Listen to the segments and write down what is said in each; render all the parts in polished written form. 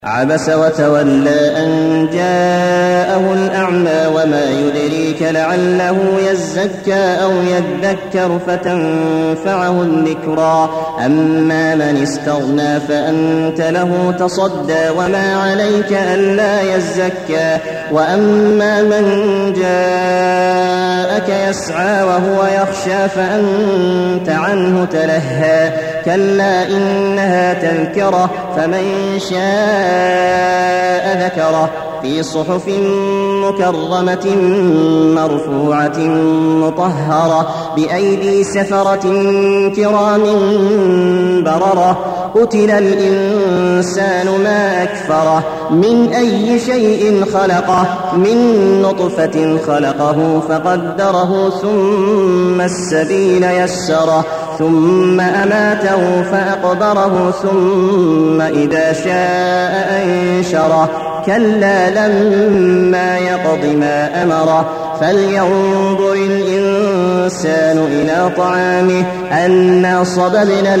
عبس وتولى أن جاءه الأعمى وما يدريك لعله يزكى أو يذكر فتنفعه الذكرى أما من استغنى فأنت له تصدى وما عليك ألا يزكى وأما من جاءك يسعى وهو يخشى فأنت عنه تلهى كلا إنها تذكرة فمن شاء ذكره في صحف مكرمة مرفوعة مطهرة بأيدي سفرة كرام بررة قتل الإنسان ما أكفره من أي شيء خلقه من نطفة خلقه فقدره ثم السبيل يسره ثم أماته فأقبره ثم إذا شاء أنشره كلا لما يقض ما أمره فلينظر الإنسان إلى طعامه أنا صببنا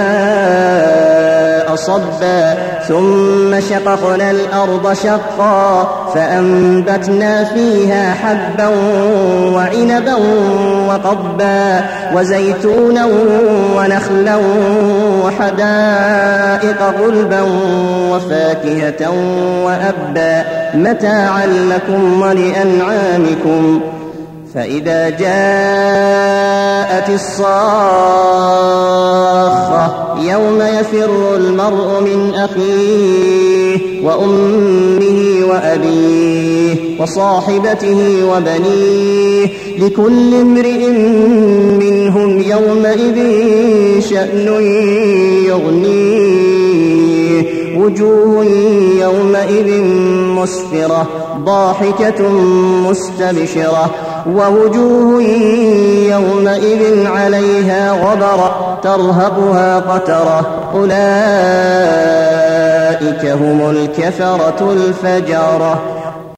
الماء صبا ثم شققنا الأرض شقا فأنبتنا فيها حبا وعنبا وقبا وزيتونا ونخلا وحدائق غلبا وفاكهة وأبا متاعا لكم ولأنعامكم فإذا جاءت الصاخة يوم يفر المرء من أخيه وأمه وأبيه وصاحبته وبنيه لكل امرئ منهم يومئذ شأن يغنيه وجوه يومئذ مسفرة ضاحكة مستبشرة ووجوه يومئذ عليها غبرة ترهقها قترة أولئك هم الكفرة الفجرة.